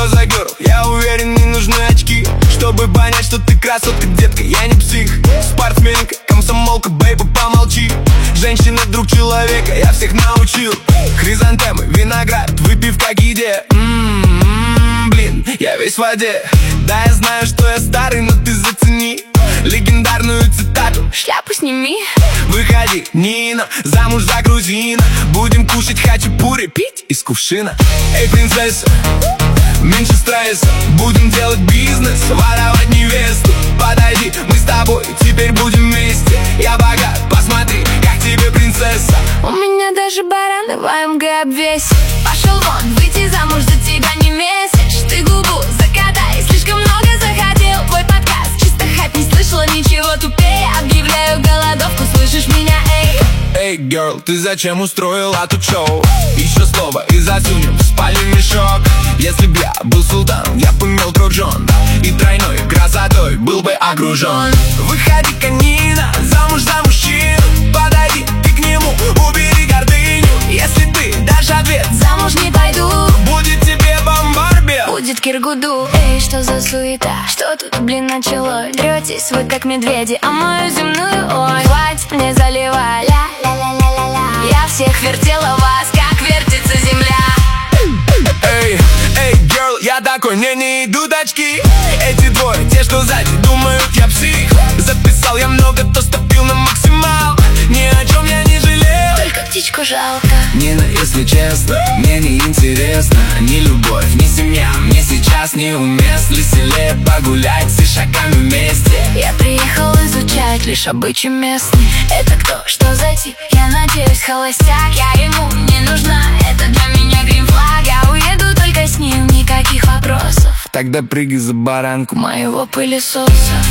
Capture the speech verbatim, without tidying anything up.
за girl? Я уверен, не нужны очки, чтобы понять, что ты красотка, детка. Я не псих, спортсменка, комсомолка, бейба, помолчи. Женщина, друг человека, я всех научил. Хризантемы, виноград, выпивка к еде. М-м-м, блин, я весь в воде. Да, я знаю, что я старый, но ты зацени легендарную цитату. Шляпу сними. Выходи, Нина, замуж за грузина. Будем кушать хачапури, пить из кувшина. Эй, принцесса, меньше стресса. Будем делать бизнес, воровать невесту. Подойди, мы с тобой теперь будем вместе. Я богат, посмотри, как тебе принцесса. У меня даже бараны в А М Г обвесит. Пошел вон, выйти замуж за тебя не месяц. Ты губу закатай, слишком много захотел. Твой подкаст, чисто хайп, не слышала ничего тупее. Объявляю голодовку, слышишь меня, эй? Эй, girl, ты зачем устроила тут шоу? Еще слово и засунем в спальный мешок. Если б я был султан, я бы имел кружон и тройной красотой был бы окружен. Выходи-ка, Нина, замуж за мужчину. Подойди ты к нему, убери гордыню. Если ты дашь ответ, замуж не пойду, будет тебе бомбарбе, будет Киргуду. Эй, что за суета? Что тут, блин, началось? Дретесь вы, как медведи, а мою земную, ой, хватит мне заливать. Ля-ля-ля-ля-ля. Я всех вертела вас, как вертится земля. Эй, эй, girl, я такой, мне не идут очки. Эти двое, те, что сзади, думают, я псих. Записал я много, то стопил на максимал. Ни о чем я не жалел, только птичку жалко. Нина, если честно, мне не интересно ни любовь, ни семья. Мне сейчас неуместно, веселее погулять с ишаками вместе. Я приехал изучать лишь обычаи местные. Это кто, что за тип? Я надеюсь, холостяк. Я ему не нужна, это для меня грин-флаг. Я уеду только с ним, никаких вопросов. Тогда прыгай за баранку моего пылесоса.